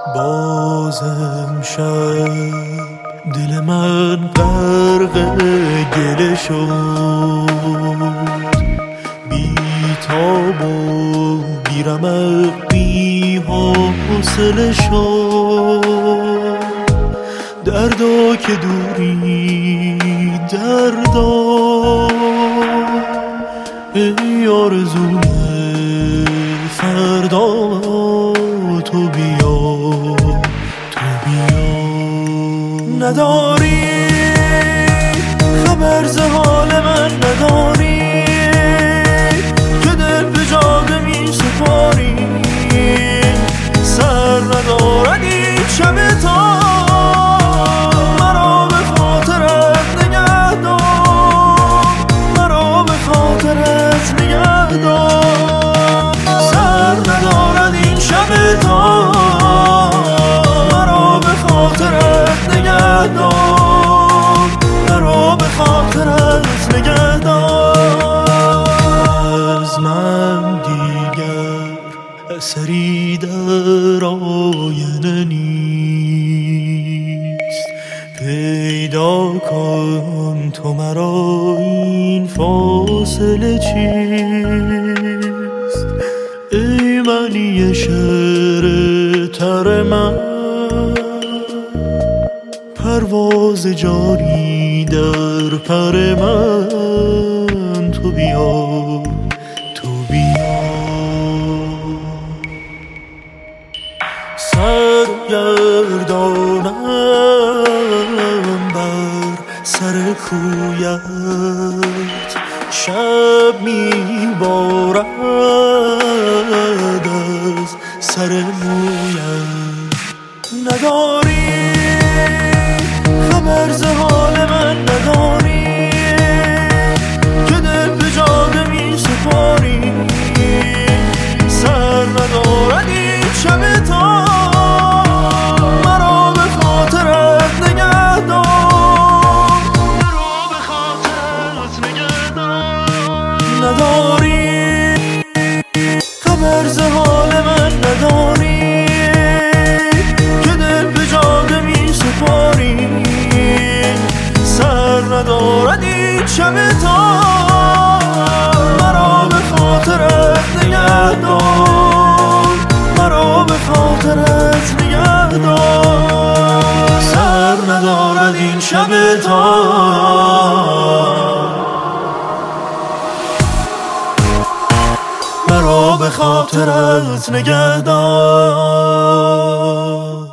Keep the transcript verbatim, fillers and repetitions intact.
باز امشب دل من غرق گله شد، بی تاب و بی رمق بی حوصله شد. دردا که دوری دردا، ای آرزوی فردا تو بیا تو بیا. نداری خبر ز حال من، نداری که دل به جاده می سپاری. سر ندارد این شب تا مرا به خاطرت نگه دار، مرا به خاطرت نگه دار. سر ندارد این شب تا مرا به خاطرت نگه دار، مرا به خاطرت نگه دار. از من دیگر اثری در آینه نیست، پیدا کن تو مرا این فاصله چیست. ای معنی شعر تر من، پرواز جاری در پر من. تو بیا تو بیا. سرگردانم بر سر کویت، شب میبارد از سر مویت. نداری خبر ز حال من، نداری که دل به جاده می سپاری. سر ندارد این شب تا مرا به خاطرت نگه دار، مرا به خاطرت نگه دار. نداری خبر ز حال من، نداری که دل به جاده می سپاری. سر ندارد این شب تا مرا به خاطرت نگه دار، مرا به خاطرت نگه دار. سر ندارد این شب تا مرا به خاطرت نگه دار.